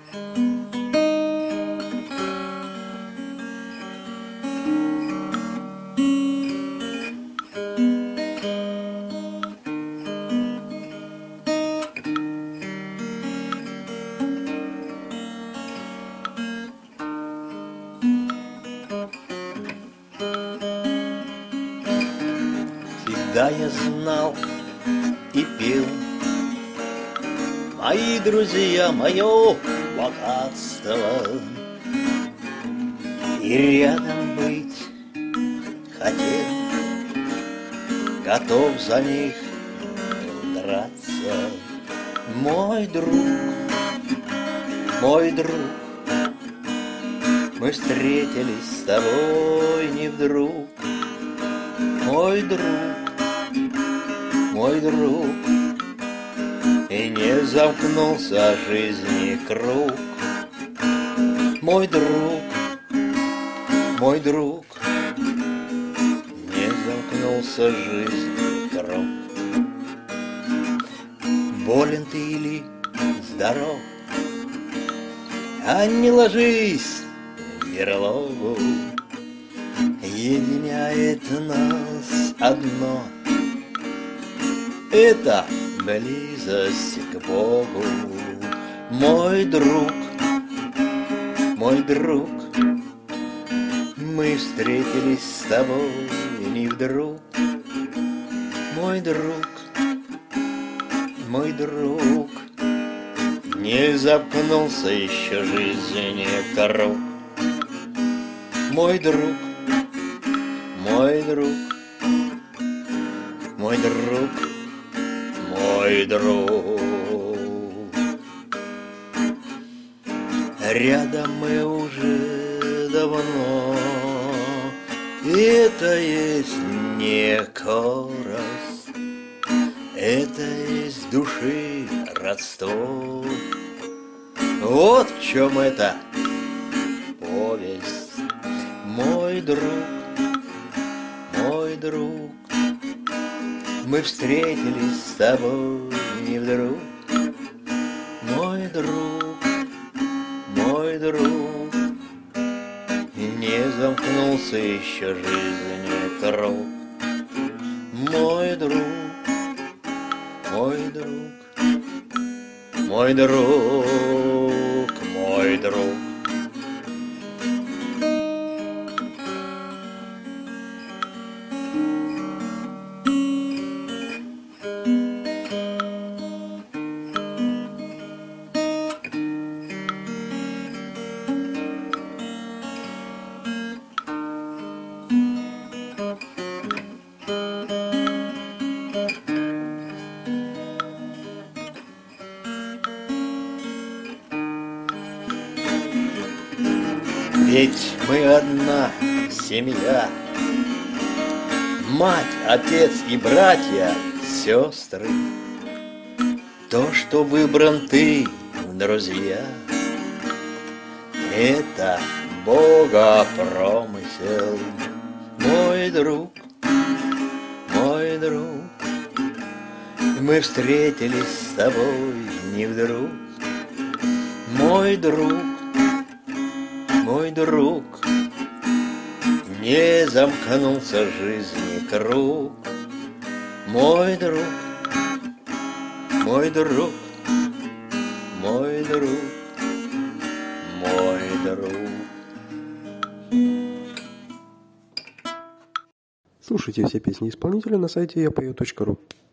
Всегда я знал и пил, мои друзья, мое богатство, и рядом быть хотел, готов за них драться. Мой друг, мы встретились с тобой не вдруг. Мой друг, и не замкнулся жизни круг. Мой друг, не замкнулся жизни круг. Болен ты или здоров, а не ложись в берлогу. Единяет нас одно — это близость к Богу. Мой друг, мы встретились с тобой не вдруг. Мой друг, не запнулся еще жизни круг. Мой друг, рядом мы уже давно, это есть не корос, это есть души родство. Вот в чем эта повесть. Мой друг, мы встретились с тобой не вдруг. Мой друг, не замкнулся еще жизни круг. Мой друг, мой друг. Ведь мы одна семья, мать, отец и братья, сестры. То, что выбран ты, друзья, это Бога промысел. Мой друг, мы встретились с тобой не вдруг. Мой друг, не замкнулся жизни круг. Мой друг. Слушайте все песни исполнителя на сайте yapою.ru.